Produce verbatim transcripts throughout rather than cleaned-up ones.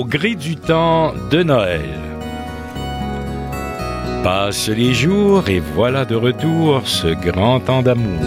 au gré du temps de Noël. Passent les jours et voilà de retour ce grand temps d'amour.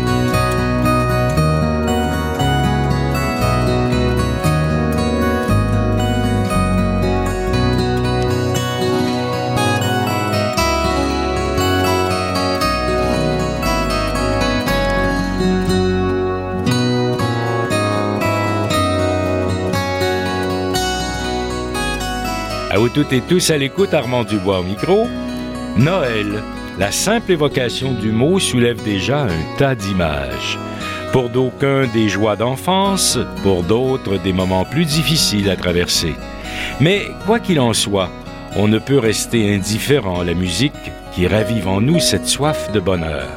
À vous toutes et tous à l'écoute, Armand Dubois au micro. Noël, la simple évocation du mot soulève déjà un tas d'images. Pour d'aucuns, des joies d'enfance, pour d'autres, des moments plus difficiles à traverser. Mais quoi qu'il en soit, on ne peut rester indifférent à la musique qui ravive en nous cette soif de bonheur.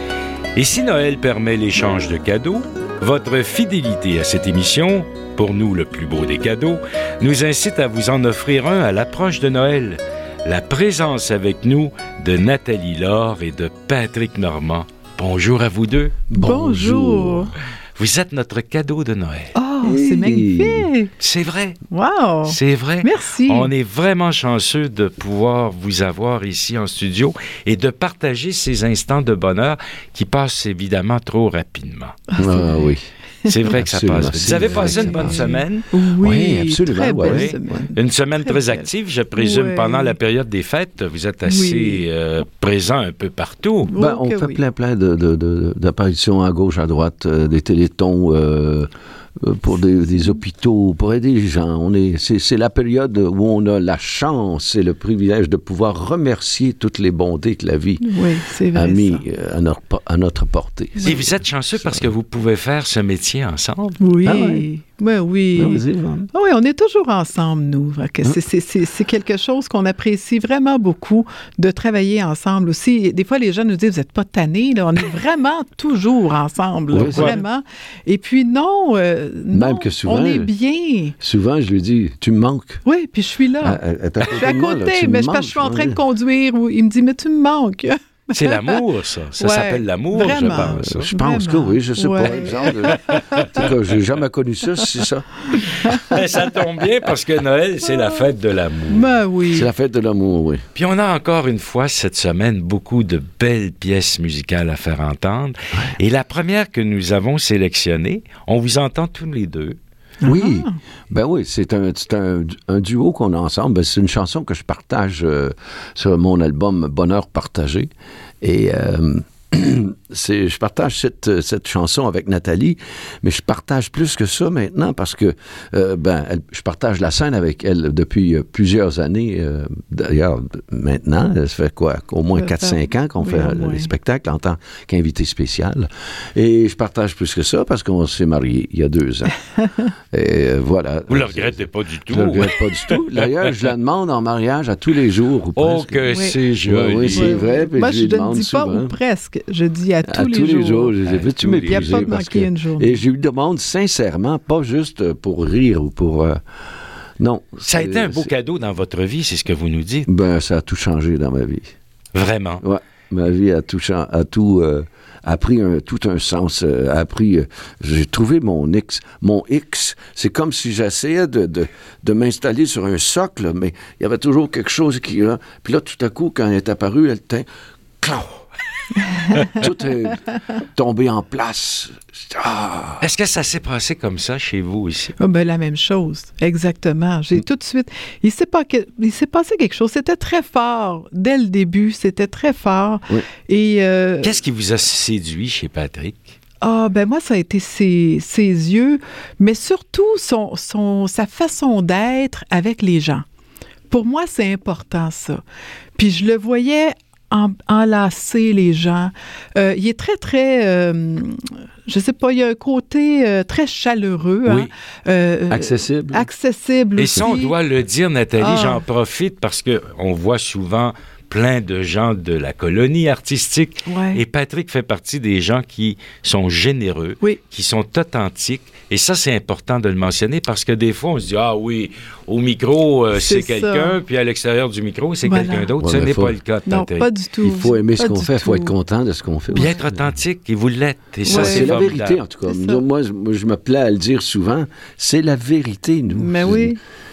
Et si Noël permet l'échange de cadeaux, votre fidélité à cette émission, pour nous le plus beau des cadeaux, nous incite à vous en offrir un à l'approche de Noël. La présence avec nous de Nathalie Laure et de Patrick Normand. Bonjour à vous deux. Bonjour. Vous êtes notre cadeau de Noël. Oh, hey. C'est magnifique. C'est vrai. Wow. C'est vrai. Merci. On est vraiment chanceux de pouvoir vous avoir ici en studio et de partager ces instants de bonheur qui passent évidemment trop rapidement. Ah, ah oui. C'est vrai que ça absolument. passe vite. Vous avez passé une bonne semaine? Oui, oui absolument. Très ouais, belle oui. semaine. Une semaine très, très active, je présume, ouais. pendant la période des fêtes. Vous êtes assez oui. euh, présent un peu partout. Ben, on okay, fait oui. plein, plein de, de, de, d'apparitions à gauche, à droite, euh, des télétons euh, pour des, des hôpitaux, pour aider les gens. On est, c'est, c'est la période où on a la chance et le privilège de pouvoir remercier toutes les bontés que la vie oui, c'est vrai, a mis ça. à notre, à notre portée. Et vous êtes chanceux parce que vous pouvez faire ce métier ensemble. Oui. Ah ouais. Ben oui. Non, vas-y, Yvonne. Ah oui, on est toujours ensemble, nous. Que c'est, c'est, c'est, c'est quelque chose qu'on apprécie vraiment beaucoup de travailler ensemble aussi. Des fois, les gens nous disent, vous n'êtes pas tannés, là. On est vraiment toujours ensemble, là, Oui, vraiment. Et puis non, euh, Même non, que souvent, on est bien. Souvent, je lui dis, tu me manques. Oui, puis je suis là. À, à, à je suis à moi, côté, là, tu mais me je, parce que manques, je suis en train de oui. conduire. Où il me dit, mais tu me manques. C'est l'amour, ça. Ça ouais, s'appelle l'amour, vraiment. je pense. Euh, je pense Vraiment. que oui, je sais Ouais. pas. Exemple, en tout cas, j'ai jamais connu ça, c'est ça. Mais ça tombe bien parce que Noël, c'est la fête de l'amour. Ben oui. C'est la fête de l'amour, oui. Puis on a encore une fois cette semaine beaucoup de belles pièces musicales à faire entendre. Et la première que nous avons sélectionnée, on vous entend tous les deux. Oui, Ah. ben oui, c'est un, c'est un, un duo qu'on a ensemble. Ben, c'est une chanson que je partage euh, sur mon album Bonheur partagé. Et euh, c'est, je partage cette, cette chanson avec Nathalie, mais je partage plus que ça maintenant parce que euh, ben, elle, je partage la scène avec elle depuis euh, plusieurs années. Euh, d'ailleurs, maintenant, ça fait quoi? Au moins quatre cinq ans qu'on oui, fait euh, les spectacles en tant qu'invité spécial. Et je partage plus que ça parce qu'on s'est mariés il y a deux ans. Et euh, voilà. Vous ne le regrettez pas du tout. Je ne le regrette pas du tout. D'ailleurs, je la demande en mariage à tous les jours. Ou Oh, presque. que Oui. c'est joli. Oui, oui, c'est vrai. Puis Moi, je je lui ne demande dis pas souvent. ou presque. Je dis à tous, À les, tous jours. les jours. Je dis, À veux-tu tous les- m'épuiser? Il n'y a pas de parce manquer que- une journée. Et je lui demande sincèrement, pas juste pour rire ou pour... euh, Non. Ça a c'est- été un beau c'est- cadeau dans votre vie, c'est ce que vous nous dites. Ben, ça a tout changé dans ma vie. Vraiment. Ouais. Ma vie a tout, chan- a tout, euh, a pris un, tout un sens. euh, a pris, euh, j'ai trouvé mon X. Mon X, c'est comme si j'essayais de, de, de m'installer sur un socle, mais il y avait toujours quelque chose qui... Là, puis là, tout à coup, quand elle est apparue, elle était... Clang! Tout est tombé en place. Ah! Est-ce que ça s'est passé comme ça chez vous aussi? Ah ben, la même chose, exactement. J'ai tout de suite... Il s'est, pas que... il s'est passé quelque chose. C'était très fort. Dès le début, c'était très fort. Oui. Et... euh, Qu'est-ce qui vous a séduit chez Patrick? Ah, ben moi, ça a été ses, ses yeux, mais surtout son, son, sa façon d'être avec les gens. Pour moi, c'est important, ça. Puis je le voyais en, enlacer les gens. Euh, il est très, très... Euh, je sais pas, il y a un côté euh, très chaleureux. Oui. Hein? Euh, Accessible. Accessible Et aussi. ça, on doit le dire, Nathalie, Ah. j'en profite parce qu'on voit souvent plein de gens de la colonie artistique. Ouais. Et Patrick fait partie des gens qui sont généreux, Oui. qui sont authentiques. Et ça, c'est important de le mentionner parce que des fois, on se dit, ah oui, au micro, euh, c'est, C'est quelqu'un, ça. puis à l'extérieur du micro, c'est Voilà. quelqu'un d'autre. Ouais, ce mais n'est faut- pas le cas de Non, Patrick. pas du tout. Il faut aimer ce Pas qu'on du fait, il faut tout. être content de ce qu'on fait. Puis être authentique, et vous l'êtes. Et ça, Ouais. c'est, C'est la formidable. vérité, en tout cas. C'est ça. Moi, je, moi, je me plais à le dire souvent. C'est la vérité, nous. Mais oui.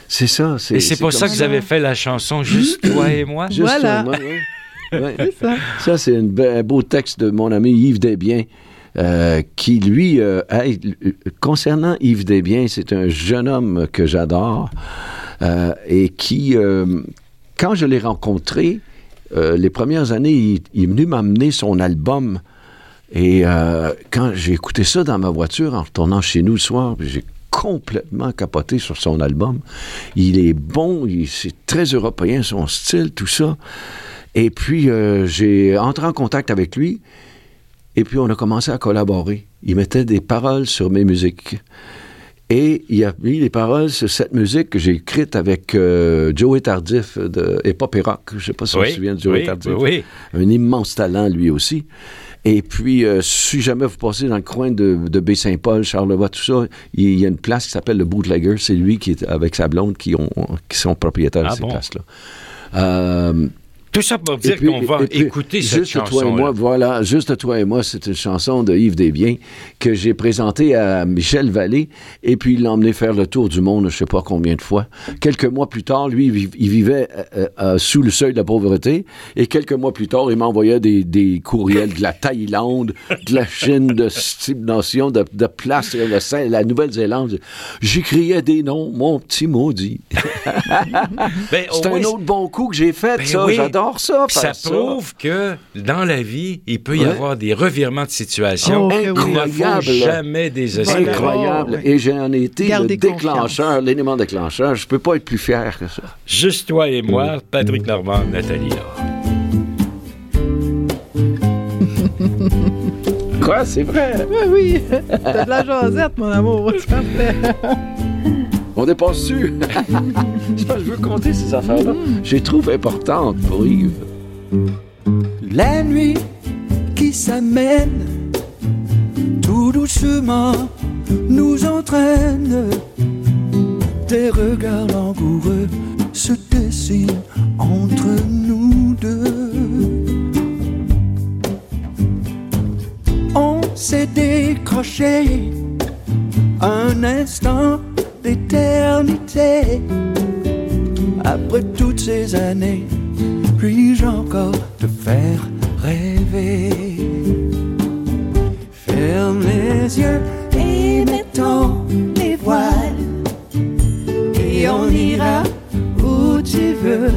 C'est ça. C'est, et c'est, c'est pour ça que vous avez fait la chanson « Juste toi et moi ». Juste voilà. toi et moi, oui. Ouais. C'est ça. Ça, c'est une be- un beau texte de mon ami Yves Desbiens, euh, qui, lui, euh, hey, concernant Yves Desbiens, c'est un jeune homme que j'adore euh, et qui, euh, quand je l'ai rencontré, euh, les premières années, il, il est venu m'amener son album. Et euh, quand j'ai écouté ça dans ma voiture en retournant chez nous le soir, j'ai complètement capoté sur son album. Il est bon, il, c'est très européen, son style, tout ça. Et puis, euh, j'ai entré en contact avec lui, et puis on a commencé à collaborer. Il mettait des paroles sur mes musiques. Et il a mis les paroles sur cette musique que j'ai écrite avec euh, Joey Tardif de Hip Hop et Rock. Je ne sais pas si oui, vous vous souvenez de Joey oui, Tardif. Oui, oui. Un immense talent, lui aussi. Et puis, euh, si jamais vous passez dans le coin de, de Baie-Saint-Paul, Charlevoix, tout ça, il y a une place qui s'appelle le Bootlegger. C'est lui qui est avec sa blonde qui, ont, qui sont propriétaires ah de ces bon? places-là. Euh, Tout ça pour dire puis, qu'on va puis, écouter cette juste chanson. Toi et moi, voilà, Juste toi et moi, c'est une chanson de Yves Desbiens que j'ai présentée à Michel Vallée, et puis il l'a emmené faire le tour du monde, je ne sais pas combien de fois. Quelques mois plus tard, lui, il vivait euh, euh, sous le seuil de la pauvreté, et quelques mois plus tard, il m'envoyait des, des courriels de la Thaïlande, de la Chine, de Stimnation, de, de place, la, la Nouvelle-Zélande. J'écriais des noms, mon petit maudit. ben, c'est un autre bon coup que j'ai fait, ben ça, oui. J'adore. Ça, ça prouve ça. que dans la vie, il peut y ouais. avoir des revirements de situation. Oh, incroyable. Il ne faut jamais désespérer. Incroyable. Oh, oui. Et j'en ai été Gardez le déclencheur, confiance. L'élément déclencheur. Je ne peux pas être plus fier que ça. Juste toi et moi, mmh. Patrick Normand, Nathalie Laure. Quoi, c'est vrai? Oui, oui. T'as de la jasette, mon amour. On dépasse dessus. Je veux compter ces affaires-là. Je les trouve importantes pour Yves. La nuit qui s'amène tout doucement nous entraîne. Des regards langoureux se dessinent entre nous deux. On s'est décroché un instant d'éternité. Après toutes ces années, puis-je encore te faire rêver? Ferme les yeux et mettons les voiles, et on ira où tu veux.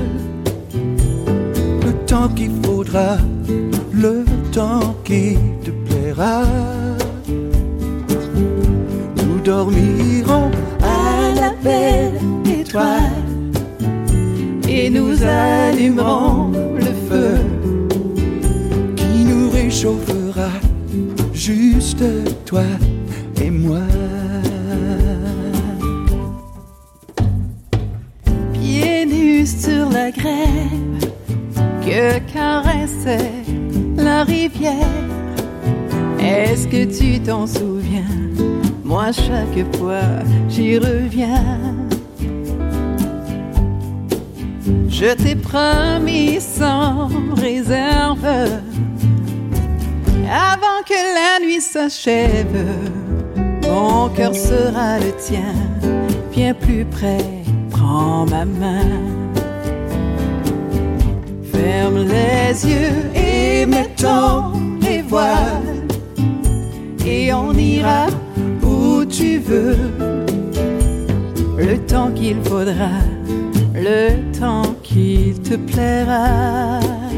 Le temps qu'il faudra, le temps qui te plaira. Nous dormirons à la belle étoile, et nous allumerons le feu qui nous réchauffera, juste toi et moi. Pieds nus sur la grève que caressait la rivière. Est-ce que tu t'en souviens? Moi, chaque fois, j'y reviens. Je t'ai promis sans réserve, avant que la nuit s'achève, mon cœur sera le tien. Viens plus près, prends ma main. Ferme les yeux et mettons les voiles, et on ira où tu veux. Le temps qu'il faudra, le temps qu'il te plaira.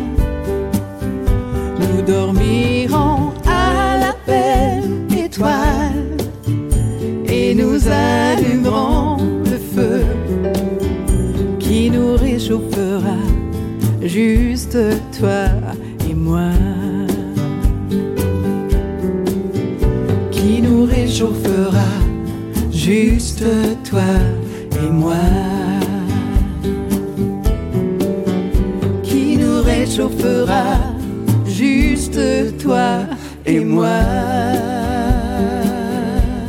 Nous dormirons à la belle étoile, et nous allumerons le feu qui nous réchauffera, juste toi et moi. Qui nous réchauffera, juste toi et moi. Qui nous réchauffera, juste toi et moi.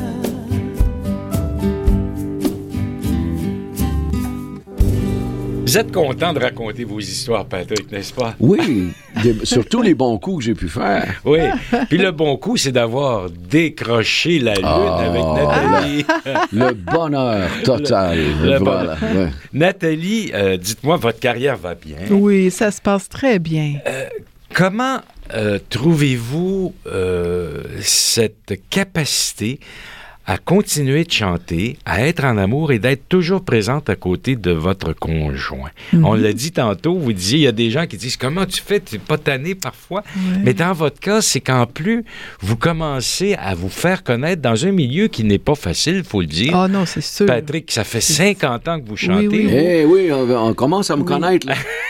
Vous Vous êtes content de raconter vos histoires, Patrick, n'est-ce pas? Oui, des, surtout les bons coups que j'ai pu faire. Oui. Puis le bon coup, c'est d'avoir décroché la lune oh, avec Nathalie. Le bonheur total. Le voilà. bonheur. Ouais. Nathalie, euh, dites-moi, votre carrière va bien? Oui, ça se passe très bien. Euh, comment euh, trouvez-vous euh, cette capacité à continuer de chanter, à être en amour et d'être toujours présente à côté de votre conjoint? Mm-hmm. On l'a dit tantôt, vous disiez, il y a des gens qui disent « Comment tu fais? Tu n'es pas tanné parfois? Ouais. » Mais dans votre cas, c'est qu'en plus, vous commencez à vous faire connaître dans un milieu qui n'est pas facile, il faut le dire. Ah non, c'est sûr. Patrick, ça fait cinquante ans que vous chantez. Oui, oui, hey, oui on, on commence à me oui. connaître, là.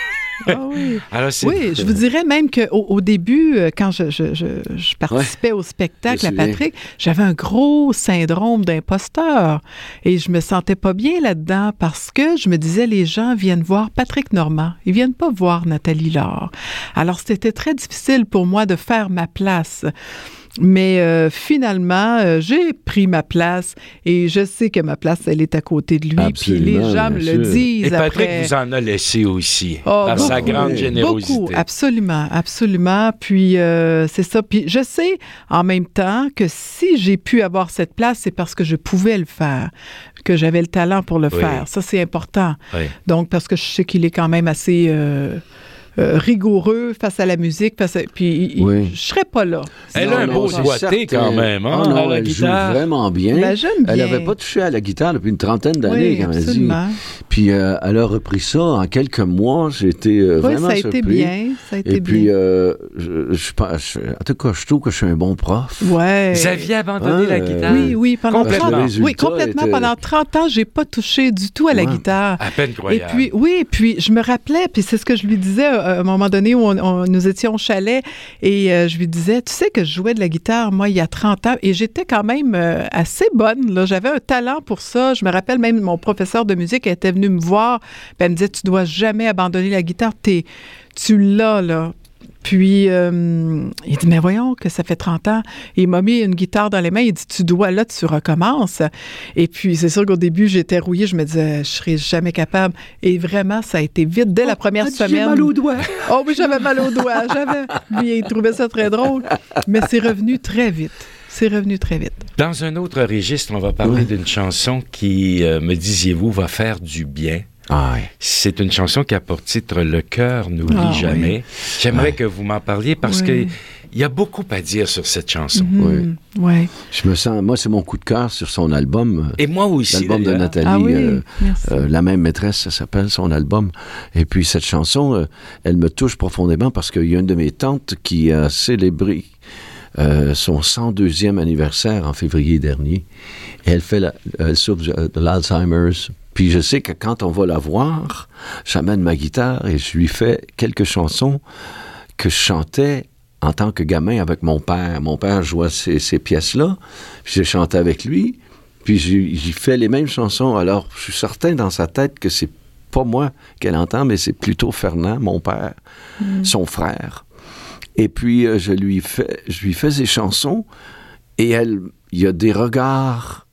Ah oui. Alors, c'est... oui, je vous dirais même qu'au au début, quand je, je, je, je participais ouais. au spectacle à Patrick, j'avais un gros syndrome d'imposteur et je me sentais pas bien là-dedans parce que je me disais, les gens viennent voir Patrick Normand, ils viennent pas voir Nathalie Laure. Alors, c'était très difficile pour moi de faire ma place. Mais euh, finalement, euh, j'ai pris ma place et je sais que ma place, elle est à côté de lui. Puis les gens me le disent. Et Patrick après. vous en a laissé aussi, oh, par beaucoup, sa grande oui. générosité. Beaucoup, absolument, absolument. Puis euh, c'est ça. Puis je sais en même temps que si j'ai pu avoir cette place, c'est parce que je pouvais le faire, que j'avais le talent pour le oui. faire. Ça, c'est important. Oui. Donc, parce que je sais qu'il est quand même assez... Euh, Euh, rigoureux face à la musique, face à... puis oui. je ne serais pas là. Elle a un beau doigté quand même, hein, oh non, à la elle guitare. Joue vraiment bien. Ben, j'aime bien. Elle n'avait pas touché à la guitare depuis une trentaine d'années, oui, quand absolument. elle dit. Puis euh, elle a repris ça en quelques mois. J'ai été euh, oui, vraiment ça a surpris. été bien. Ça a été Et puis, bien. Euh, je, je, je, en tout cas, je trouve que je suis un bon prof. Ouais. Vous aviez abandonné hein, la guitare? Oui, oui, pendant complètement. trente ans. Oui, complètement. Étaient... Pendant trente ans, je n'ai pas touché du tout à la ouais. guitare. À peine croyable. Et puis, oui, puis je me rappelais, puis c'est ce que je lui disais à un moment donné où on, on, nous étions au chalet et euh, je lui disais, tu sais que je jouais de la guitare, moi, il y a trente ans, et j'étais quand même euh, assez bonne, là. J'avais un talent pour ça. Je me rappelle même, mon professeur de musique était venu me voir, puis elle me disait, tu dois jamais abandonner la guitare, T'es, tu l'as, là. Puis, euh, il dit, mais voyons que ça fait trente ans. Et il m'a mis une guitare dans les mains. Il dit, tu dois, là, tu recommences. Et puis, c'est sûr qu'au début, j'étais rouillée. Je me disais, je serais jamais capable. Et vraiment, ça a été vite. Dès oh, la première semaine. J'ai mal aux doigts. Oh oui, j'avais mal aux doigts. J'avais. Lui, il trouvait ça très drôle. Mais c'est revenu très vite. C'est revenu très vite. Dans un autre registre, on va parler oui. d'une chanson qui, euh, me disiez-vous, va faire du bien. Ah oui. C'est une chanson qui a pour titre « Le cœur n'oublie ah, jamais oui. ». J'aimerais oui. que vous m'en parliez parce oui. qu'il y a beaucoup à dire sur cette chanson. Mm-hmm. Oui. oui. Je me sens... Moi, c'est mon coup de cœur sur son album. Et moi aussi. L'album d'ailleurs. de Nathalie. Ah oui. euh, euh, La même maîtresse, ça s'appelle son album. Et puis, cette chanson, euh, elle me touche profondément parce qu'il y a une de mes tantes qui a célébré Euh, son cent deuxième anniversaire en février dernier. Et elle fait la, elle souffre de l'Alzheimer's. Puis je sais que quand on va la voir, j'amène ma guitare et je lui fais quelques chansons que je chantais en tant que gamin avec mon père. Mon père jouait ces, ces pièces-là, puis je chantais avec lui, puis j'y, j'y fais les mêmes chansons. Alors, je suis certain dans sa tête que c'est pas moi qu'elle entend, mais c'est plutôt Fernand, mon père, mmh. son frère. Et puis, euh, je lui fais, je lui fais ces chansons et elle, il y a des regards,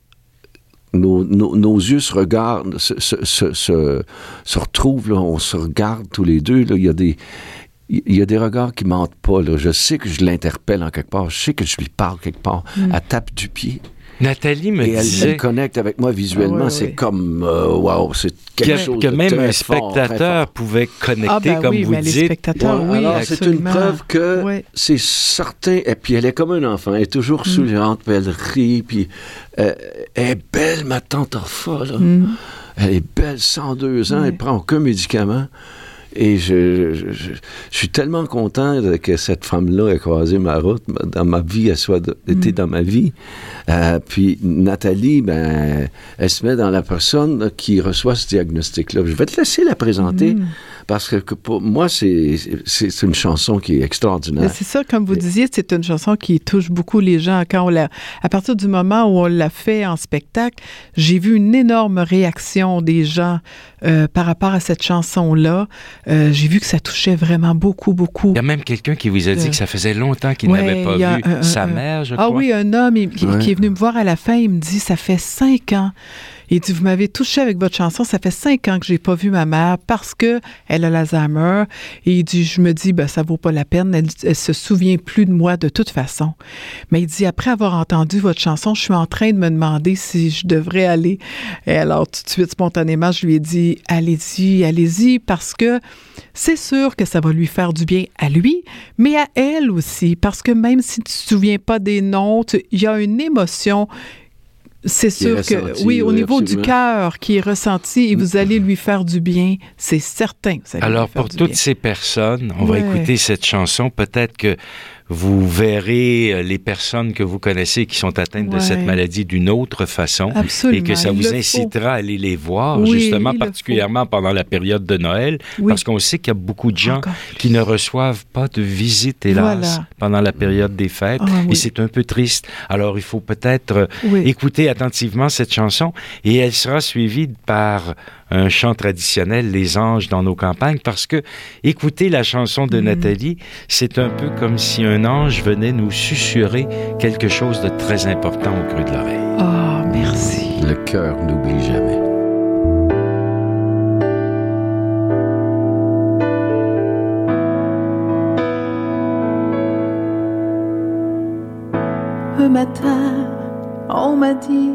nos, nos, nos yeux se regardent, se, se, se, se, se retrouvent, là, on se regarde tous les deux, là, il y a des, il y a des regards qui mentent pas, là. Je sais que je l'interpelle en quelque part, je sais que je lui parle quelque part, mm. elle tape du pied. Nathalie me et elle, disait... elle connecte avec moi visuellement, ah, ouais, c'est ouais. comme, euh, wow, c'est quelque que, chose que de même très un fort, spectateur fort. pouvait connecter, ah, ben comme oui, vous mais dites. Les spectateurs, ouais, oui, alors, absolument. c'est une preuve que ouais. c'est certain, et puis elle est comme un enfant, elle est toujours mm. souriante, puis elle rit, puis euh, elle est belle, ma tante Orpha, là. Mm. Elle est belle, cent deux ans, ouais. elle prend aucun médicament. Et je, je, je, je suis tellement content que cette femme-là ait croisé ma route dans ma vie, elle soit de, été mm. dans ma vie. Euh, puis Nathalie, ben, elle se met dans la personne là, qui reçoit ce diagnostic-là. Je vais te laisser la présenter mm. parce que, que pour moi, c'est, c'est, c'est une chanson qui est extraordinaire. Mais c'est ça, comme vous Et... disiez, c'est une chanson qui touche beaucoup les gens. Quand on l'a, à partir du moment où on l'a fait en spectacle, j'ai vu une énorme réaction des gens euh, par rapport à cette chanson-là. Euh, j'ai vu que ça touchait vraiment beaucoup, beaucoup. Il y a même quelqu'un qui vous a dit euh, que ça faisait longtemps qu'il ouais, n'avait pas vu un, sa un, mère, je ah crois. Ah oui, un homme il, qui, ouais. qui est venu me voir à la fin, il me dit, ça fait cinq ans Il dit, vous m'avez touché avec votre chanson, ça fait cinq ans que j'ai pas vu ma mère parce que elle a l'Alzheimer. Et il dit, je me dis, ben, ça vaut pas la peine, elle, elle se souvient plus de moi de toute façon. Mais il dit, après avoir entendu votre chanson, je suis en train de me demander si je devrais aller. Et alors, tout de suite, spontanément, je lui ai dit, allez-y, allez-y, parce que c'est sûr que ça va lui faire du bien à lui, mais à elle aussi, parce que même si tu ne te souviens pas des noms, il y a une émotion. C'est sûr que, ressenti, oui, au oui, niveau absolument. Du cœur qui est ressenti et vous allez lui faire du bien, c'est certain. Vous allez Alors, lui faire pour du toutes bien. ces personnes, on ouais. va écouter cette chanson. Peut-être que vous verrez les personnes que vous connaissez qui sont atteintes ouais. de cette maladie d'une autre façon. Absolument. Et que ça il vous incitera à aller les voir, oui, justement, particulièrement pendant la période de Noël, oui. parce qu'on sait qu'il y a beaucoup de gens Encore qui plus. ne reçoivent pas de visite, hélas, voilà. pendant la période des fêtes. Ah, oui. Et c'est un peu triste. Alors, il faut peut-être oui. écouter attentivement cette chanson et elle sera suivie par un chant traditionnel, Les Anges dans nos campagnes, parce que écouter la chanson de mmh. Nathalie, c'est un peu comme si un ange venait nous susurrer quelque chose de très important au creux de l'oreille. Ah, oh, merci. Le cœur n'oublie jamais. Un matin, on m'a dit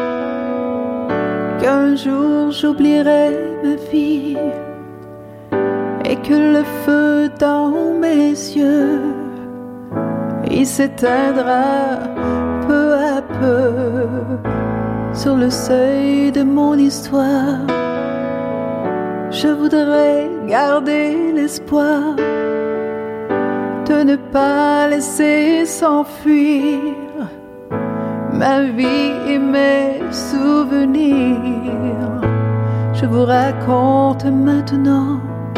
qu'un jour j'oublierai ma vie et que le feu dans mes yeux il s'éteindra peu à peu sur le seuil de mon histoire. Je voudrais garder l'espoir de ne pas laisser s'enfuir ma vie et mes souvenirs. Je vous raconte maintenant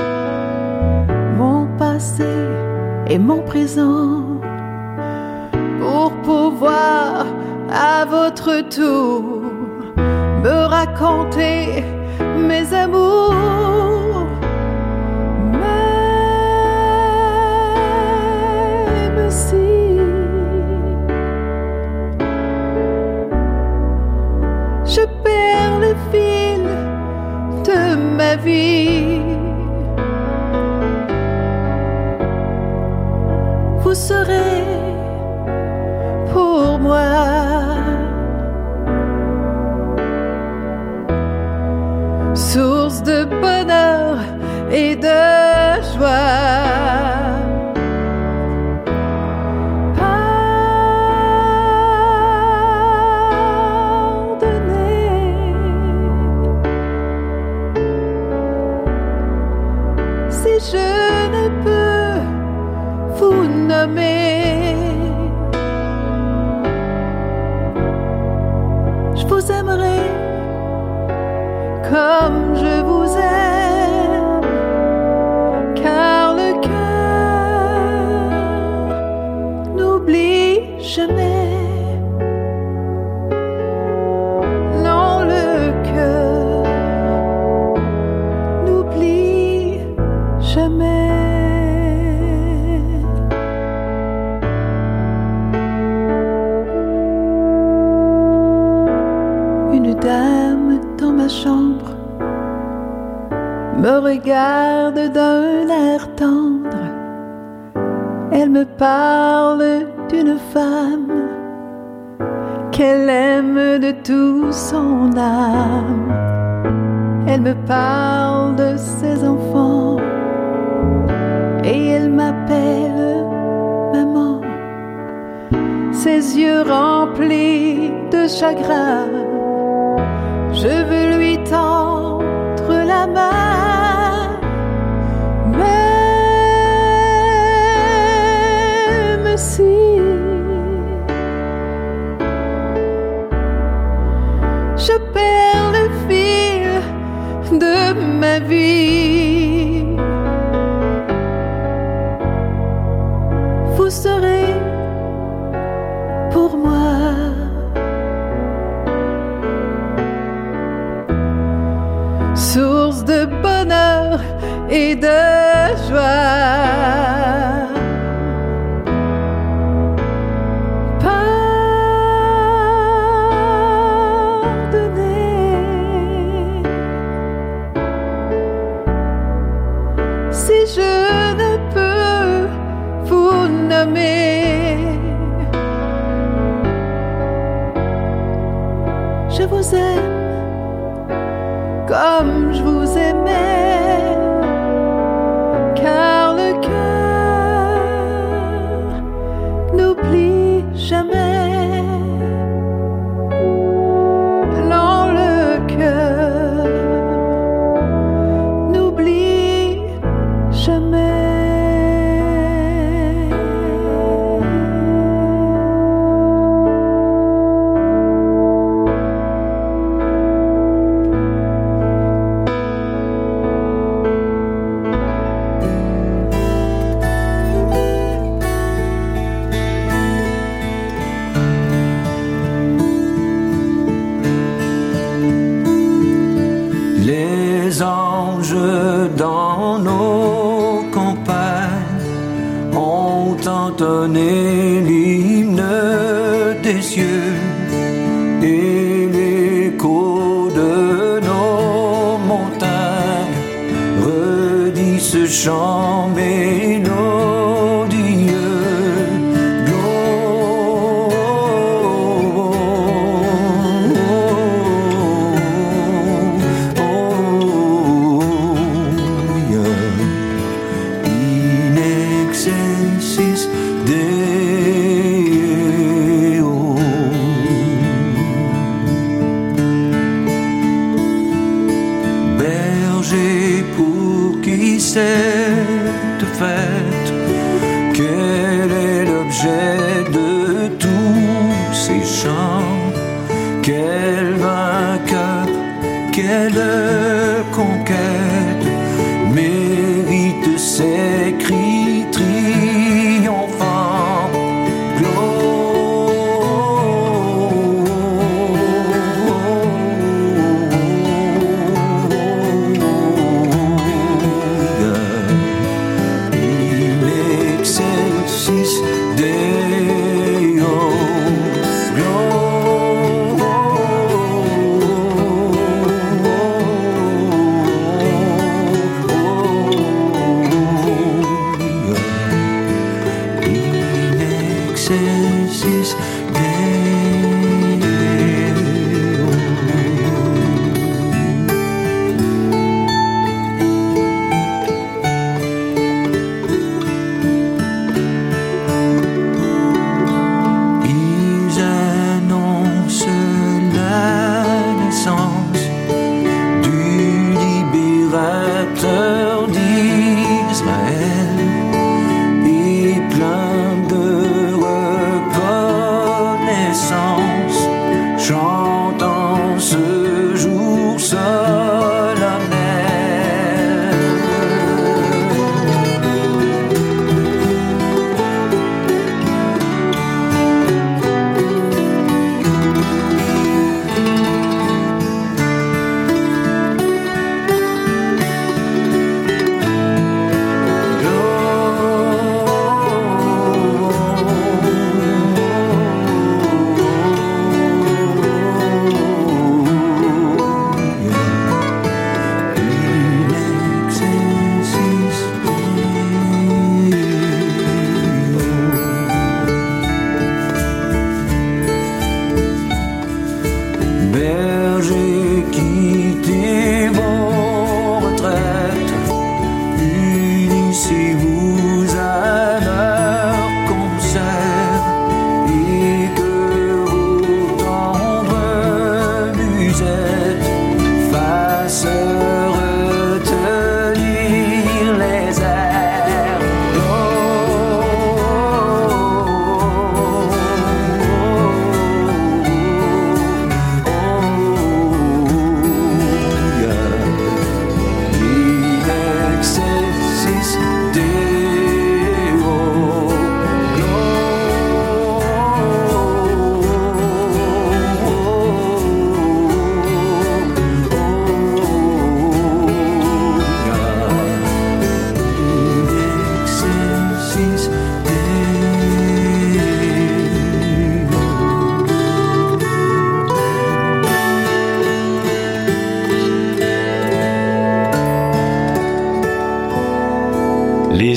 mon passé et mon présent pour pouvoir à votre tour me raconter mes amours. Même si je perds le fil de ma vie, vous serez pour moi source de bonheur et de joie. Je ne peux vous nommer, je vous aimerai comme je vous aime, car le cœur n'oublie jamais. Non, le cœur n'oublie jamais. Une dame dans ma chambre me regarde d'un air tendre. Elle me parle d'une femme qu'elle aime de tout son âme. Elle me parle de ses enfants et elle m'appelle maman. Ses yeux remplis de chagrin, je veux lui tendre la main. Même si je perds le fil de ma vie, vous serez pour moi nommer. Je vous aime comme je vous aimais, car le cœur n'oublie jamais. Non, le cœur n'oublie jamais. Les anges dans nos campagnes ont entonné l'hymne des cieux, et l'écho de nos montagnes redit ce chant mélodieux. Berger pour qui sait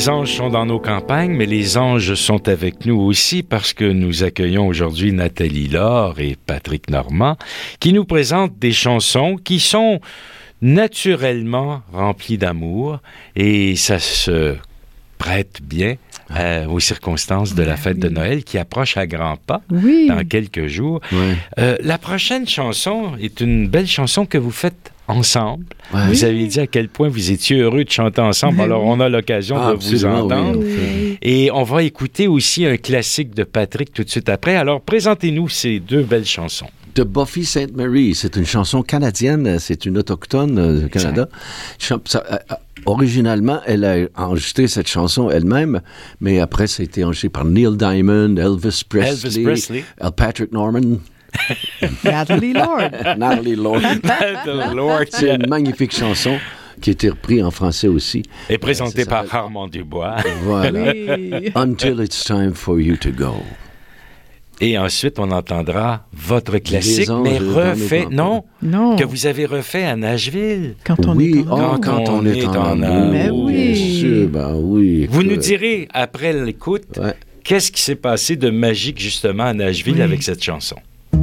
Les anges sont dans nos campagnes, mais les anges sont avec nous aussi parce que nous accueillons aujourd'hui Nathalie Laure et Patrick Normand qui nous présentent des chansons qui sont naturellement remplies d'amour et ça se prête bien euh, aux circonstances de la fête de Noël qui approche à grands pas Oui. dans quelques jours. Ouais. Euh, la prochaine chanson est une belle chanson que vous faites ensemble. Ouais. Vous avez dit à quel point vous étiez heureux de chanter ensemble, alors on a l'occasion Ah, de vous absolument, entendre. oui. Et on va écouter aussi un classique de Patrick tout de suite après. Alors, présentez-nous ces deux belles chansons. De Buffy Sainte-Marie. C'est une chanson canadienne, c'est une autochtone euh, du Canada. Chan- ça, euh, euh, originalement, elle a enregistré cette chanson elle-même, mais après, ça a été enregistré par Neil Diamond, Elvis Presley, Elvis Presley. L. Patrick Norman, Natalie Lord. Natalie Lord. Lord, C'est une magnifique chanson qui a été reprise en français aussi. est présenté Ça par s'appelle- Armand Dubois. Voilà. Oui. Until it's time for you to go. Et ensuite, on entendra votre classique, Les anges mais dans nos refait, campagnes. non, Non. que vous avez refait à Nashville. Quand on oui, est en oh, quand on est en amour. Mais oui. Bien sûr, ben oui. Vous nous écoute. direz, après l'écoute, Ouais. qu'est-ce qui s'est passé de magique, justement, à Nashville Oui. avec cette chanson.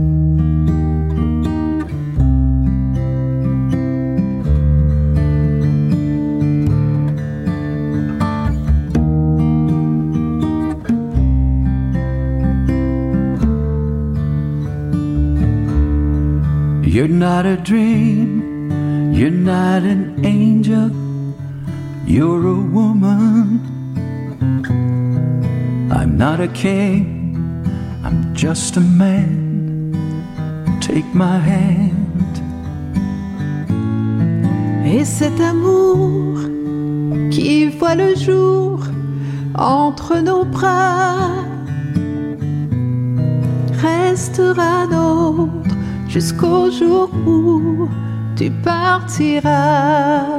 You're not a dream, you're not an angel, you're a woman. I'm not a king, I'm just a man. Take my hand. Et cet amour qui voit le jour entre nos bras restera nôtre jusqu'au jour où tu partiras.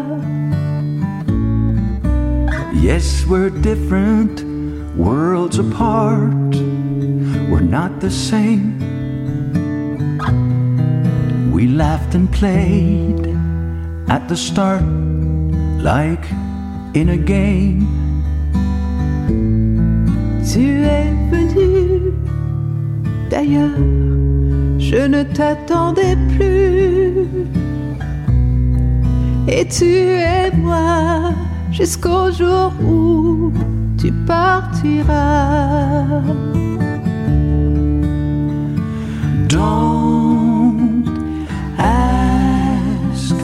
Yes, we're different, worlds apart. We're not the same. We laughed and played at the start like in a game. Tu es venu, d'ailleurs, je ne t'attendais plus. Et tu es moi jusqu'au jour où tu partiras. Don't ask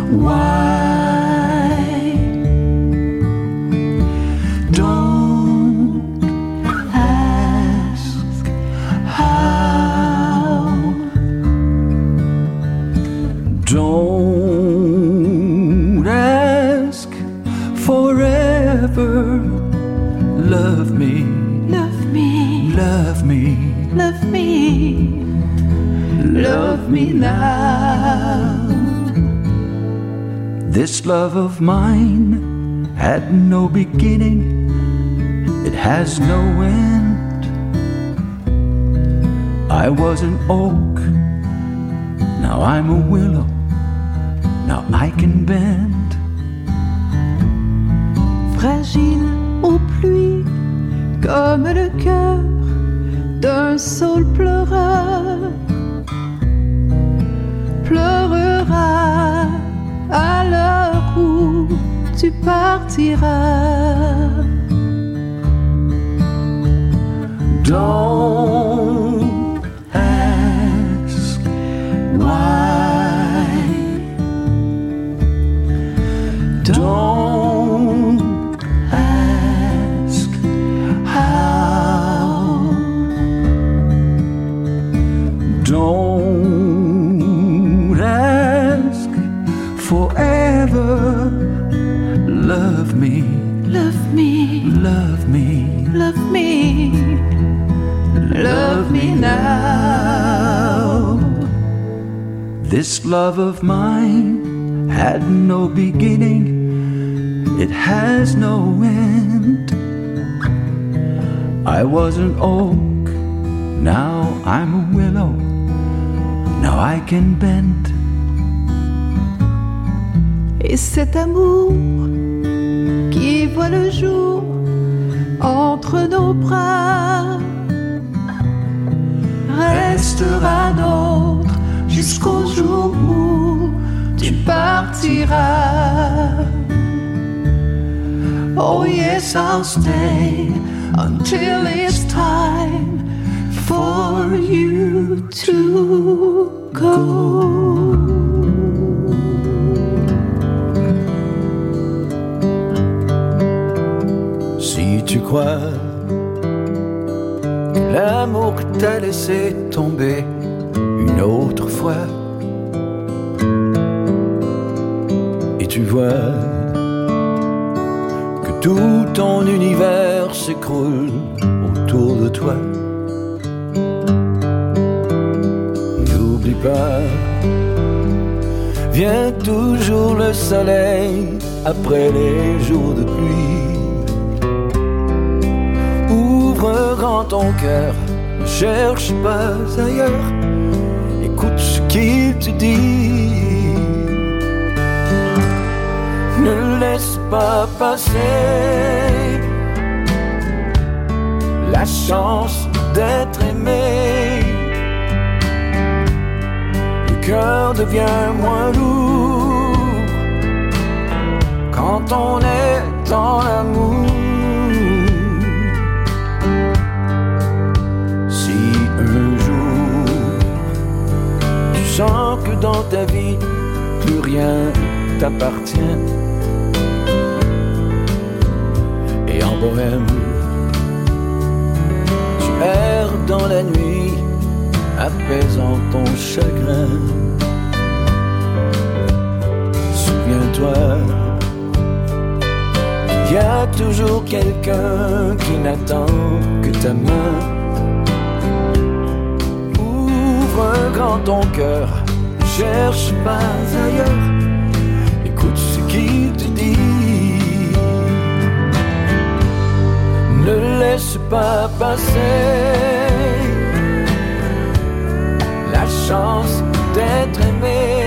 why. Don't ask how. Don't ask forever. Love me, Love me, love me, love me, love me now. This love of mine had no beginning, it has no end. I was an oak, now I'm a willow, now I can bend. Fragile aux pluies, comme le cœur d'un saule pleureur, pleurera à l'heure où tu partiras. Don't ask why. Don't ask how. Don't ask forever. Love me, Love me, love me, love me, love me now. This love of mine had no beginning, it has no end. I was an oak, now I'm a willow, now I can bend. Et cet amour qui voit le jour entre nos bras restera nôtre jusqu'au jour où tu partiras. Oh yes, I'll stay until it's time for you to go. Si tu crois que l'amour que t'as laissé tomber une autre fois, et tu vois que tout ton univers s'écroule autour de toi, n'oublie pas, vient toujours le soleil après les jours de pluie. Ouvre grand ton cœur, ne cherche pas ailleurs, écoute ce qu'il te dit. Ne laisse pas passer la chance d'être aimé. Le cœur devient moins lourd quand on est en amour. Si un jour tu sens que dans ta vie plus rien t'appartient, et en bohème tu erres dans la nuit apaisant ton chagrin, souviens-toi qu'il y a toujours quelqu'un qui n'attend que ta main. Ouvre grand ton cœur, ne cherche pas ailleurs, écoute ce qu'il te dit. Ne laisse pas passer la chance d'être aimé.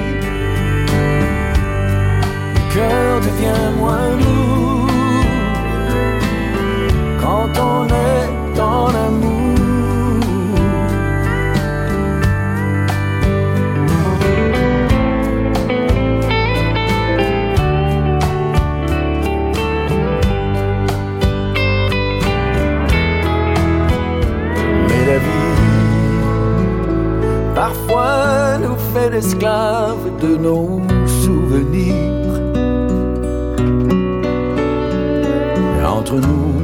Le cœur devient moins lourd quand on est en amour. Parfois nous fait l'esclave de nos souvenirs. Mais entre nous,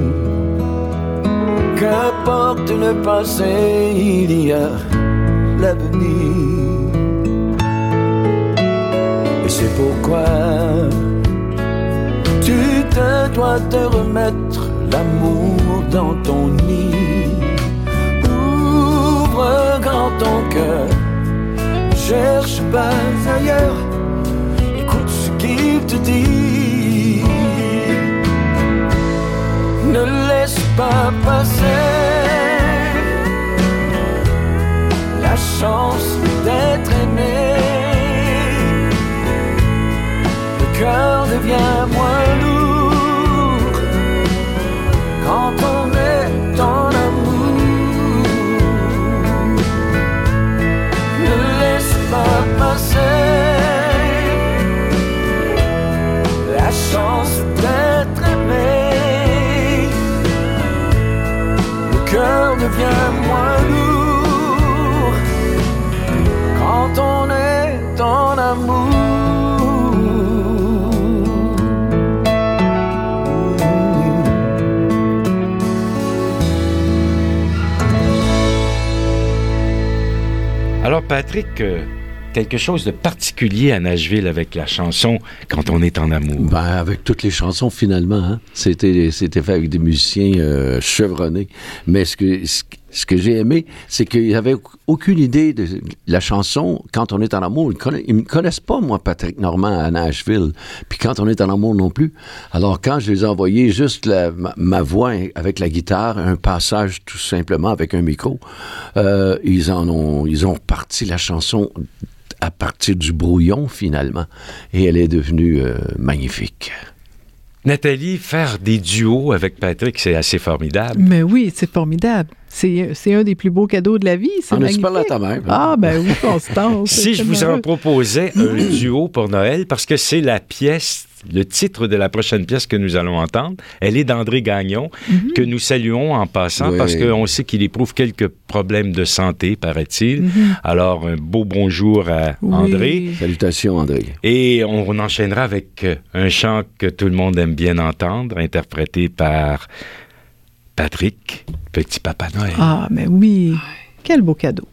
qu'importe le passé, il y a l'avenir. Et c'est pourquoi tu te dois te remettre l'amour dans ton nid. Ouvre grand ton cœur, ne cherche pas ailleurs, écoute ce qu'il te dit. Ne laisse pas passer la chance d'être aimé. Le cœur devient moins lourd quand on est en amour. Passer la chance d'être aimé. Le cœur devient moins lourd quand on est en amour. Alors Patrick, euh... quelque chose de particulier à Nashville avec la chanson quand on est en amour. Ben, avec toutes les chansons, finalement. Hein? C'était, c'était fait avec des musiciens euh, chevronnés. Mais ce que, ce, ce que j'ai aimé, c'est qu'ils n'avaient aucune idée de la chanson quand on est en amour. Ils ne me connaissent pas, moi, Patrick Normand, à Nashville. Puis quand on est en amour non plus. Alors, quand je les ai envoyés juste la, ma, ma voix avec la guitare, un passage tout simplement avec un micro, euh, ils en ont, ils ont reparti la chanson à partir du brouillon, finalement. Et elle est devenue euh, magnifique. Nathalie, faire des duos avec Patrick, c'est assez formidable. Mais oui, c'est formidable. C'est, c'est un des plus beaux cadeaux de la vie. C'est On a-tu magnifique. parlé à ta mère? Ah, ben oui, Constance. Si je vous en proposais un duo pour Noël, parce que c'est la pièce, le titre de la prochaine pièce que nous allons entendre, elle est d'André Gagnon, mm-hmm. que nous saluons en passant, oui. parce qu'on sait qu'il éprouve quelques problèmes de santé, paraît-il. Mm-hmm. Alors, un beau bonjour à oui. André. Salutations, André. Et on, on enchaînera avec un chant que tout le monde aime bien entendre, interprété par Patrick, Petit Papa Noël. Ah, mais oui, quel beau cadeau.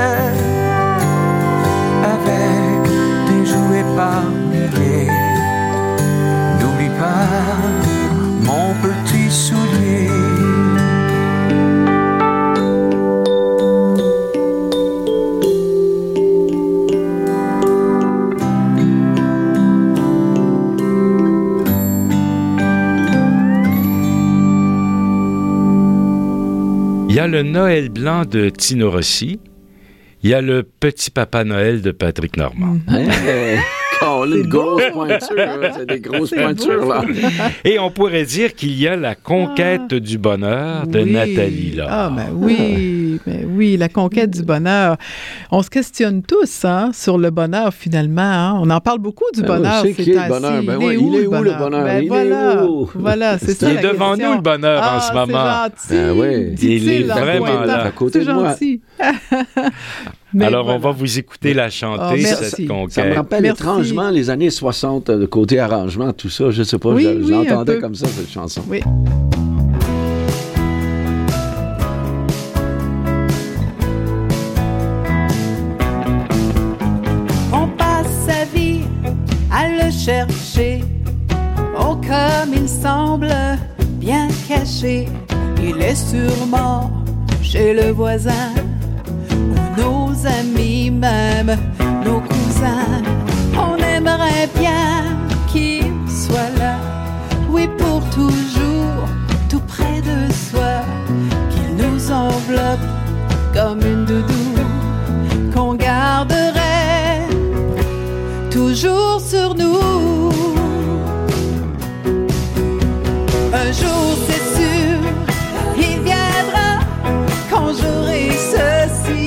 Avec des jouets par milliers, Il y a le Noël blanc de Tino Rossi. Il y a le Petit Papa Noël de Patrick Normand. Mm. Hey, oh, une grosse pointure. C'est des grosses c'est pointures, beau. Là. Et on pourrait dire qu'il y a la conquête ah, du bonheur de oui. Nathalie Laure. Ah, ben oui, ben oui, la conquête du bonheur. On se questionne tous hein, sur le bonheur, finalement. Hein. On en parle beaucoup du bonheur. Ben, c'est qui est le bonheur? Ben, il, ouais, est il est où le bonheur? Ben, il voilà, est où? Voilà, c'est ça. Il est devant question. nous, le bonheur, ah, en ce moment. C'est gentil. Ben, oui. Il est vraiment là. À côté c'est de moi. gentil. Mais Alors, voilà. on va vous écouter la chanter, oh, cette conquête. Ça me rappelle merci. étrangement les années soixante, le côté arrangement, tout ça. Je ne sais pas, oui, je, oui, je l'entendais comme ça, cette chanson. Oui. On passe sa vie à le chercher. Oh, comme il semble bien caché. Il est sûrement chez le voisin. Nos amis, même nos cousins, on aimerait bien qu'il soit là, oui pour toujours, tout près de soi, qu'il nous enveloppe comme une doudou, qu'on garderait toujours sur nous. Un jour c'est sûr, il viendra quand j'aurai ceci.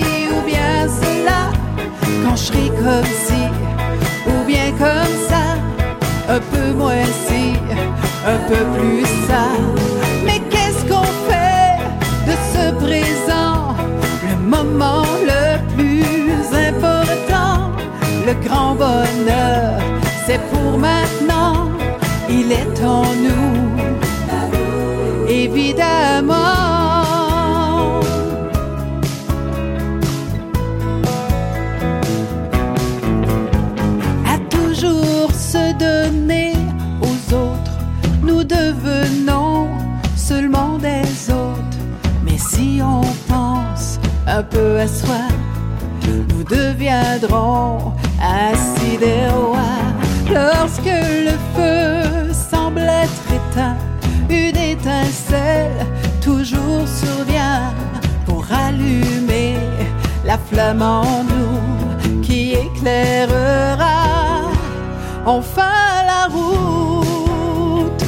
Quand je serai comme ci, ou bien comme ça, un peu moins ci, un peu plus ça. Mais qu'est-ce qu'on fait de ce présent, le moment le plus important? Le grand bonheur, c'est pour maintenant, il est en nous, évidemment. Donner aux autres, nous devenons seulement des autres. Mais si on pense un peu à soi, nous deviendrons ainsi des rois. Lorsque le feu semble être éteint, une étincelle toujours survient pour allumer la flamme en nous qui éclairera enfin la route.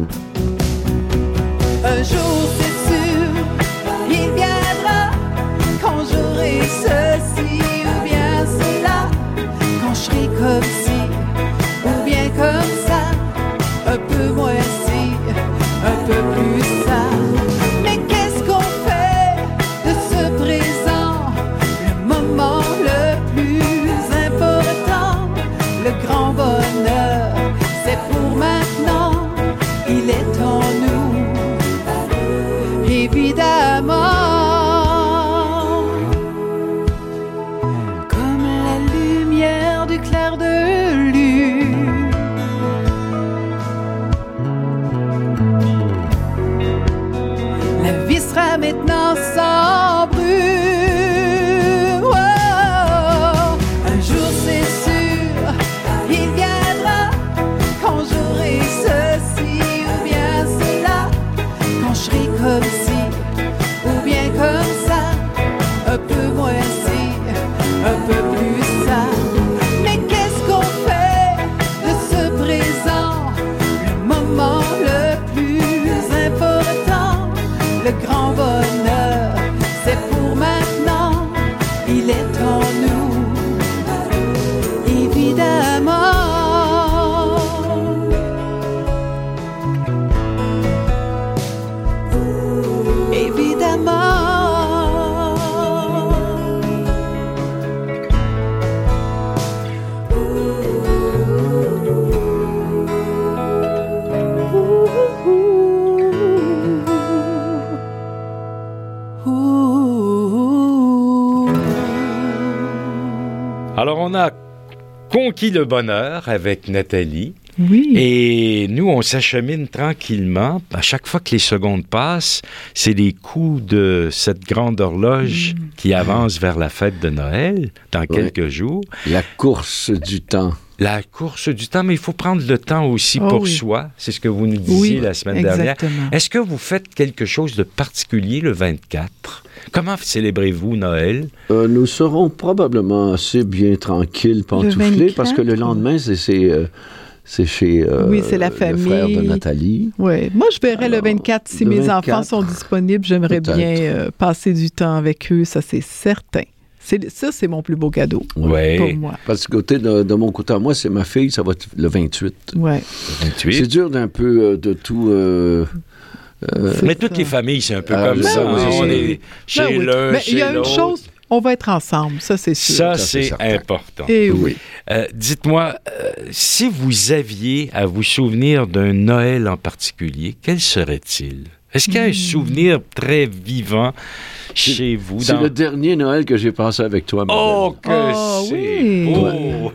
Un jour c'est sûr, il viendra quand j'aurai ceci ou bien cela, quand je serai comme ci ou bien comme ça, un peu moins ci, un peu plus ça. Mais qu'est-ce qu'on fait de ce présent, le moment le plus important, le grand bonheur, c'est pour maintenant, il est en nous, évidemment. Comme la lumière du clair de lune, la vie sera maintenant sans bruit. Comme ci, ou bien comme ça, un peu moins ci, un peu plus ça. Mais qu'est-ce qu'on fait de ce présent, le moment le plus important, le grand bonheur, c'est pour maintenant, il est en nous, évidemment. Alors, on a conquis le bonheur avec Nathalie. Oui. Et nous, on s'achemine tranquillement. À chaque fois que les secondes passent, c'est les coups de cette grande horloge mmh. qui avance vers la fête de Noël dans oui. quelques jours. La course du temps. la course du temps, mais il faut prendre le temps aussi Oh pour oui. soi. C'est ce que vous nous disiez Oui, la semaine dernière. exactement. Est-ce que vous faites quelque chose de particulier le vingt-quatre? Comment célébrez-vous Noël? Euh, nous serons probablement assez bien tranquilles, pantouflés, vingt-quatre, parce que le lendemain, c'est, c'est, euh, c'est chez euh, Oui, c'est la le frère de famille. Nathalie. Oui. Moi, je verrais le Alors, vingt-quatre. Si le mes vingt-quatre, enfants sont disponibles, j'aimerais peut-être. bien euh, passer du temps avec eux. Ça, c'est certain. C'est, ça, c'est mon plus beau cadeau Oui. pour moi. Parce que côté de, de mon côté à moi, c'est ma fille, ça va être le vingt-huit. Ouais. C'est vingt-huit. dur d'un peu euh, de tout... euh, euh, C'est Mais ça. toutes les familles, c'est un peu Ah, comme ben ça. oui. hein. On est chez Ben oui. l'un, Mais chez il y a une l'autre. chose, on va être ensemble. Ça, c'est sûr. Ça, Ça, c'est c'est certain. important. Et oui. Euh, dites-moi, euh, si vous aviez à vous souvenir d'un Noël en particulier, quel serait-il? Est-ce qu'il y a un souvenir très vivant chez vous? c'est dans- le dernier Noël que j'ai passé avec toi, ma Oh, belle. que Ah, c'est oui. beau!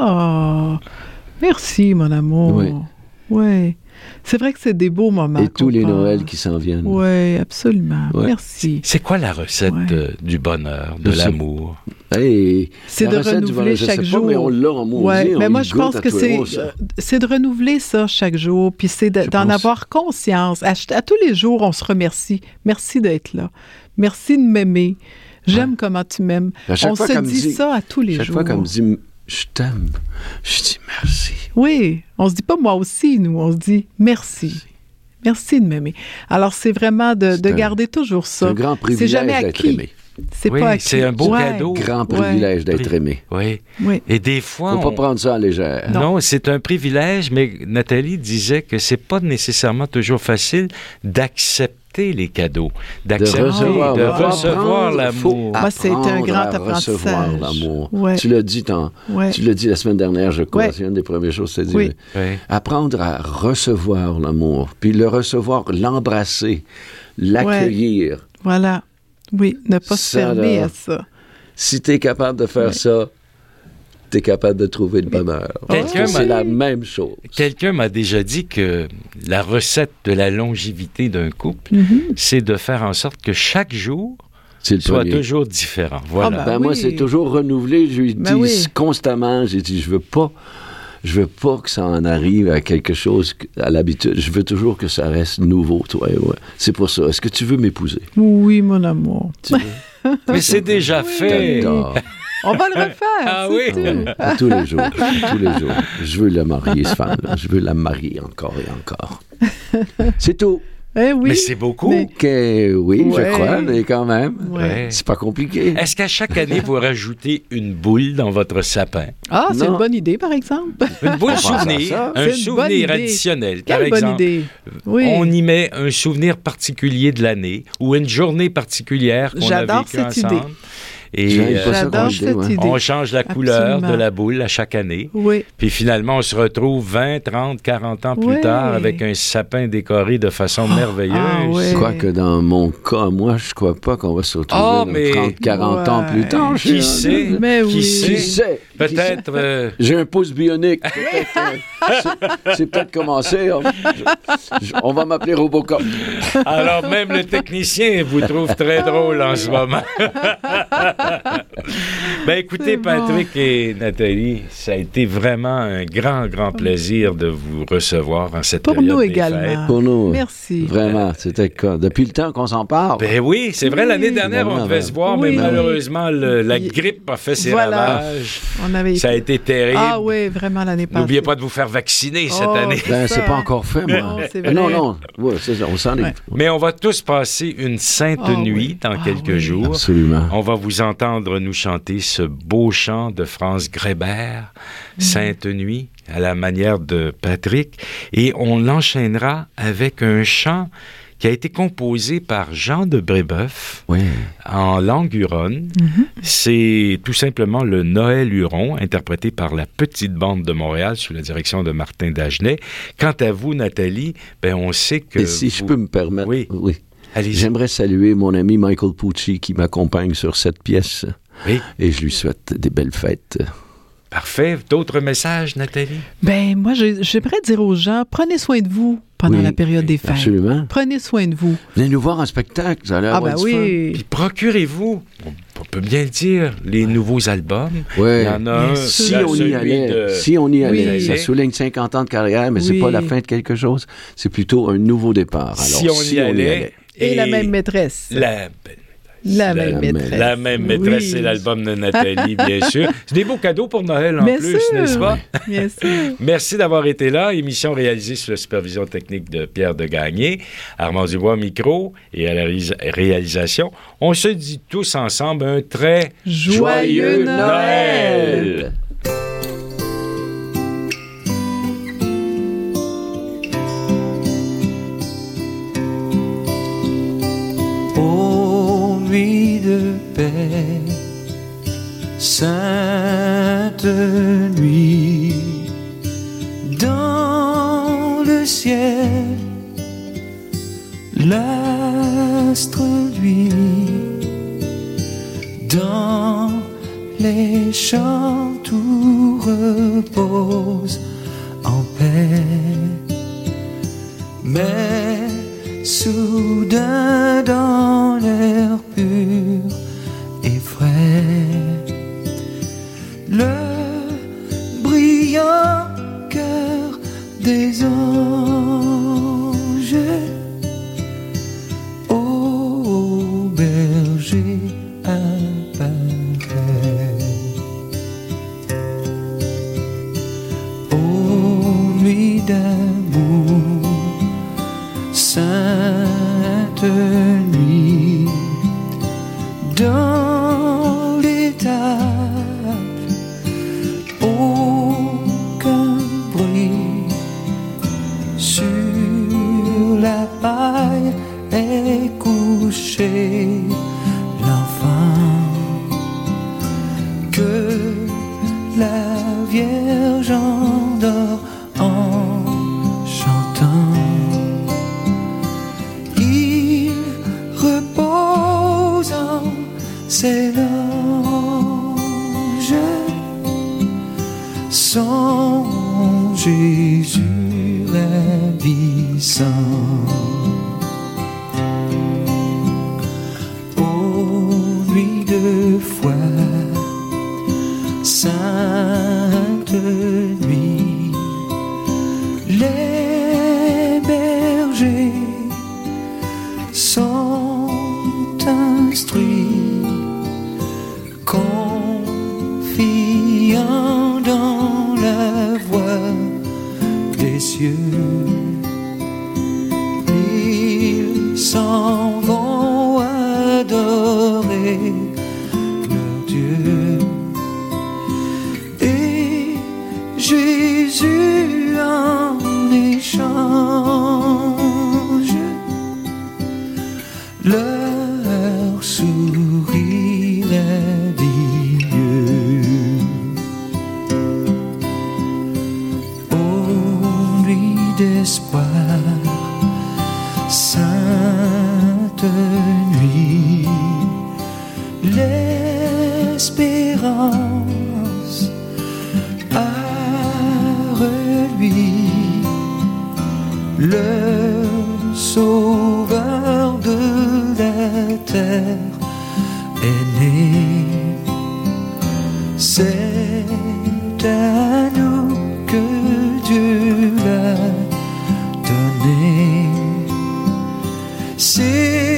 Oh, merci, mon amour. Oui. Ouais. C'est vrai que c'est des beaux moments. Et tous qu'on les passe. Noëls qui s'en viennent. Oui, absolument. Ouais. Merci. C'est quoi la recette Ouais. euh, du bonheur, de Je sais. l'amour? Hey, C'est la de recette du renouveler bonheur, je chaque sais jour. Pas, mais on l'a en maudit, Ouais, on mais y moi, je goûte pense à que tous les c'est, jours, ça. euh, c'est de renouveler ça chaque jour, puis c'est de- Je d'en pense. avoir conscience. À, ch- à tous les jours, on se remercie. Merci d'être là. Merci de m'aimer. J'aime comment tu m'aimes. À chaque On fois se qu'elle me dit dit- ça à tous les Chaque jours. fois qu'elle me dit « je t'aime », je dis « merci Oui, on se dit pas moi aussi, nous. On se dit merci. Merci de m'aimer. Alors, c'est vraiment de, C'est de un- garder toujours ». C'est ça. un grand C'est privilège jamais d'être acquis. aimé. C'est Oui, pas acquis. c'est un beau Ouais. cadeau. Grand Ouais. privilège d'être Pri- aimé. Oui. Oui. Et des fois, Faut pas on- prendre ça à légère. Non, c'est un privilège, mais Nathalie disait que c'est pas nécessairement toujours facile d'accepter les cadeaux, d'accepter, de recevoir, recevoir, faut apprendre, l'amour. faut Moi, c'est un apprendre grand à recevoir apprentissage. l'amour. Ouais. Tu l'as dit, tant- Ouais. tu l'as dit la semaine dernière, je crois. Ouais. C'est une des premières choses que tu as dit. Oui. Oui. Apprendre à recevoir l'amour, puis le recevoir, l'embrasser, l'accueillir. Voilà. Oui, ne pas se Ça, fermer là. à ça. Si tu es capable de faire Ouais. ça, tu es capable de trouver le bonheur. Parce Quelqu'un que m'a- c'est la même chose. Quelqu'un m'a déjà dit que la recette de la longévité d'un couple, Mhm. c'est de faire en sorte que chaque jour C'est le soit premier. toujours différent. Voilà. Ah, Ben, Ah moi, oui. c'est toujours renouvelé. Je lui dis Ben oui. constamment, j'ai dit, je veux pas, je veux pas que ça en arrive à quelque chose que- à l'habitude. Je veux toujours que ça reste nouveau, toi et moi. C'est pour ça. Est-ce que tu veux m'épouser? Oui, mon amour. Tu veux? Mais c'est déjà fait. D'accord. On va le refaire. Ah c'est oui. tout. À tous les jours. Tous les jours. Je veux la marier, cette femme-là. Je veux la marier encore et encore. C'est tout. Eh oui. Mais c'est beaucoup. Mais- OK, oui, Ouais. je crois, mais quand même, Ouais. c'est pas compliqué. Est-ce qu'à chaque année, vous rajoutez une boule dans votre sapin? Ah, c'est Non. une bonne idée, par exemple. Une boule On pense à souvenir, ça. un C'est une souvenir bonne idée. additionnel. Par Quelle bonne exemple, idée. Oui. on y met un souvenir particulier de l'année ou une journée particulière qu'on a J'adore vécue cette ensemble. idée. Et J'aime euh, pas ça J'adore comme idée, cette ouais. idée. on change la couleur Absolument. de la boule à chaque année. Oui. Puis finalement, on se retrouve vingt, trente, quarante ans plus Ouais. tard avec un sapin décoré de façon merveilleuse. ah ouais. Quoique dans mon cas, moi, je crois pas qu'on va se retrouver Ah, dans mais- trente, quarante ans Ouais. plus tard. Qui je- sait? Mais Qui oui. sait? Qui sait? Peut-être... euh, J'ai un pouce bionique. Peut-être, euh, c'est- c'est peut-être commencé. On, je- je- on va m'appeler Robocop. Alors, même le technicien vous trouve très drôle en ce moment. ben, écoutez, C'est bon. Patrick et Nathalie, ça a été vraiment un grand, grand plaisir de vous recevoir en cette Pour période nous des également. fêtes. Pour nous. Merci. Vraiment, c'était quoi? Depuis le temps qu'on s'en parle. Ben oui, c'est vrai, Oui. l'année dernière, on Vraiment, devait se voir, oui. mais malheureusement, le- la Il- grippe a fait ses Voilà. ravages. On avait Ça a été terrible. Ah oui, vraiment l'année passée. N'oubliez pas de vous faire vacciner cette Oh. année. Ben, ça. c'est pas encore fait, moi. Non, c'est Euh, non, vrai. non. Ouais, c'est ça, on s'en est. Ouais. Mais on va tous passer une sainte Ah nuit oui. dans Ah quelques oui. jours. Absolument. On va vous entendre nous chanter ce beau chant de Franz Grebert, Sainte Nuit, à la manière de Patrick. Et on l'enchaînera avec un chant qui a été composé par Jean de Brébeuf Oui. en langue huronne. Mhm. C'est tout simplement le Noël huron, interprété par la Petite Bande de Montréal sous la direction de Martin Dagenet. Quant à vous, Nathalie, ben on sait que... Et si je vous- peux me permettre, Oui. oui. Allez-y. J'aimerais saluer mon ami Michael Pucci qui m'accompagne sur cette pièce Oui, et je lui souhaite des belles fêtes. parfait. D'autres messages, Nathalie? Ben, moi, j'ai- j'aimerais dire aux gens, prenez soin de vous pendant Oui, la période des fêtes. Absolument. Prenez soin de vous. Venez nous voir en spectacle, vous allez Ah avoir ben du fun. oui. Puis procurez-vous, peut bien le dire, les nouveaux albums. Ouais. Il y en a un. Si là, on y celui allait, de- si on y allait, Oui. ça souligne cinquante ans de carrière, mais c'est Oui. pas la fin de quelque chose, c'est plutôt un nouveau départ. Alors, si on y allait. Et, la même maîtresse. La, La la- même la- maîtresse. la même maîtresse, Oui. c'est l'album de Nathalie, bien sûr. C'est des beaux cadeaux pour Noël en Bien plus, sûr. n'est-ce pas? Bien sûr. Merci d'avoir été là. Émission réalisée sous la supervision technique de Pierre Degagné, Armand Dubois au micro et à la réalis- réalisation. On se dit tous ensemble un très Joyeux Noël! Ô nuit de paix, sainte nuit, dans le ciel, l'astre luit, dans les champs tout repose en paix. Mais soudain dans l'air pur et frais, le brillant cœur des anges, ô berger apparaît. Ô nuit d'amour, sainte nuit, dans l'étable, aucun bruit, sur la paille est couché l'enfant que la Vierge endort en chantant. Il repose en ses langes, son Jésus ravissant. Ô nuit de foi, sainte nuit, les bergers sont instruits, confiants dans la voix des cieux. Ils s'en vont adorer leur Dieu. Et Jésus en échange leur sourire radieux. Ô nuit d'espoir, sainte nuit, l'espérance a reluit, le sauveur de la terre est né. C'est à nous que Dieu l'a donné. C'est